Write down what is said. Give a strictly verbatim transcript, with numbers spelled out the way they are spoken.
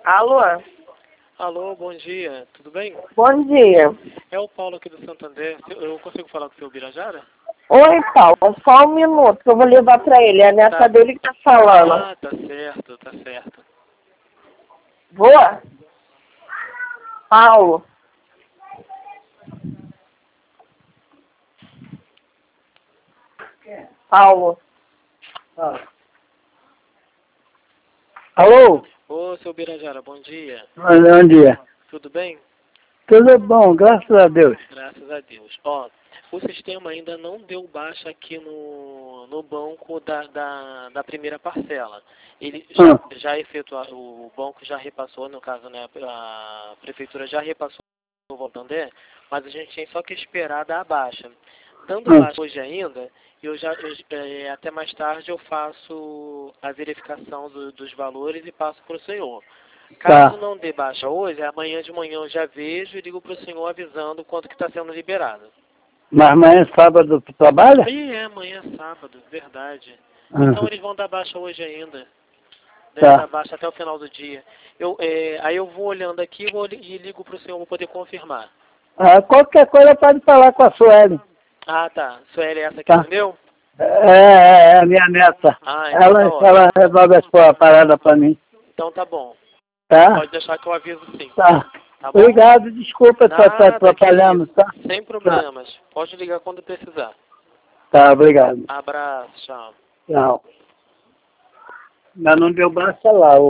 Alô? Alô, bom dia, tudo bem? Bom dia. É o Paulo aqui do Santo André. Eu consigo falar com o seu Birajara? Oi, Paulo, só um minuto que eu vou levar pra ele. É a neta Tá. dele que tá falando. Ah, tá certo, tá certo. Boa? Paulo. Paulo. Alô? Ô, seu Birajara, bom dia. Bom dia. Tudo bem? Tudo bom, graças a Deus. Graças a Deus. Ó, o sistema ainda não deu baixa aqui no, no banco da, da, da primeira parcela. Ele já, Hum. já efetuou, o banco já repassou, no caso, né, a prefeitura já repassou o Santander, mas a gente tem só que esperar dar a baixa. Dando Hum. baixa hoje ainda, eu já, eu, é, até mais tarde eu faço a verificação do, dos valores e passo para o senhor. Caso Tá. não dê baixa hoje, amanhã de manhã eu já vejo e ligo para o senhor avisando quanto que está sendo liberado. Mas amanhã é sábado tu trabalha? Ih, é, amanhã é sábado, verdade. Uhum. Então eles vão dar baixa hoje ainda. Deve Tá. dar baixa até o final do dia. Eu, é, aí eu vou olhando aqui vou, e ligo para o senhor para poder confirmar. Ah, qualquer coisa pode falar com a Sueli. Ah, tá. Sueli, essa aqui Tá. entendeu? É, é, é a minha neta. Ah, então Ela, tá ótimo. ela resolve as pô- parada pra mim. Então tá bom. Tá? Pode deixar que eu aviso sim. Tá. Tá bom? Obrigado, desculpa estar te Nada, que atrapalhando, isso. tá? Sem problemas. Pode ligar quando precisar. Tá, obrigado. Abraço, tchau. Tchau. Mas não deu baixa lá,